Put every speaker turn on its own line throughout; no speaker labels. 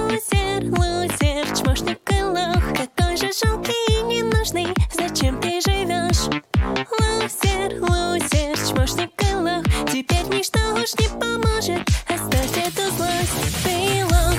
Лузер, лузер, чмошник и лох. Какой же жалкий и ненужный, зачем ты живешь? Лузер, лузер, чмошник и лох. Теперь ничто уж не поможет, оставь эту злость, ты лох.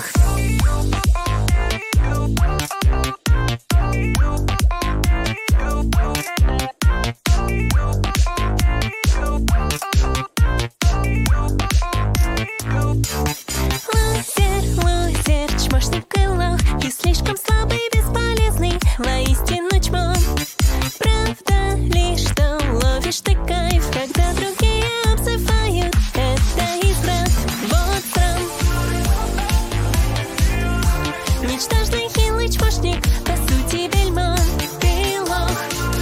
Лузер, лузер, чмошник и лох. Ты слишком слабый и бесполезный, воистину чмо. Правда ли, что ловишь ты кайф, когда другие обзывают? Это изврат, вот срам. Ничтожный хилый чмошник, по сути бельмо, ты лох.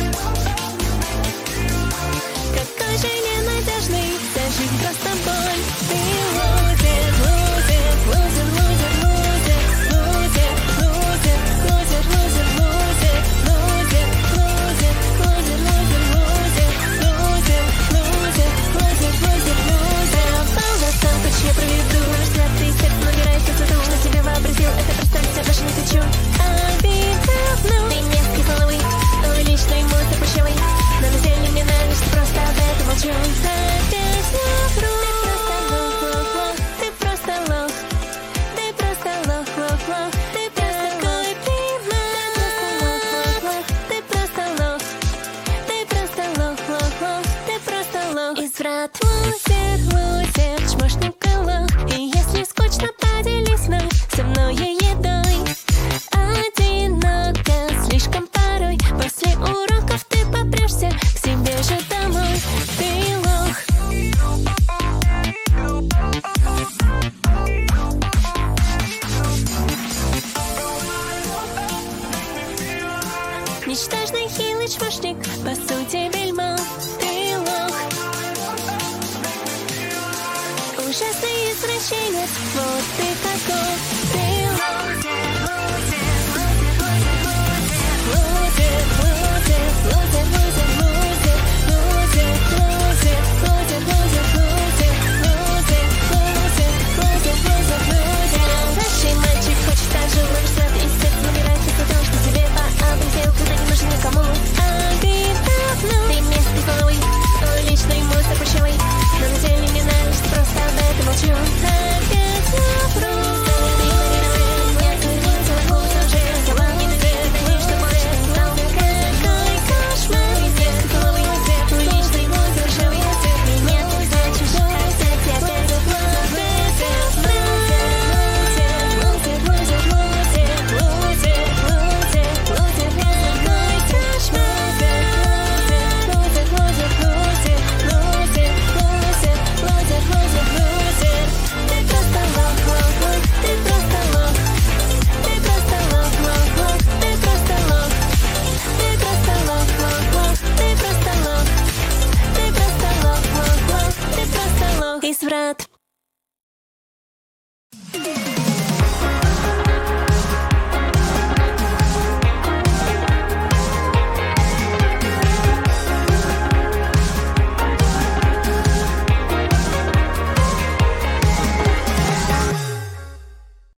Какой же ненадежный, вся жизнь просто боль, ты лузер, лузер, лузер, лузер, лузер, лузер, лузер, лузер, лузер, лузер, лузер, лузер, лузер, лузер, лузер, лузер, лузер, лузер, лузер, лузер. Правда, сам хоть я проведу, взгляд ты сердце набираешь, я цвету, что тебе вообразил, это представить, я больше не хочу. Обидно, ты мерзкий половый, личный мусор пущевый, но на деле мне нравишься, просто об этом молчу. Опять вру. Ты просто лох, ты просто лох, лох, лох. Ты такой примат. Ты просто лох, ты просто лох, лох, лох. Ты просто лох. Изврат, лузер, лузер, чмошник и лох. И если скучно, поделись вновь со мною едой. Одиноко, слишком порой. После уроков ты попрешься к себе же домой. Ты лох. Ничтожный хилый чмошник, по сути бельмо, ты лох. Ужасный извращенец, вот ты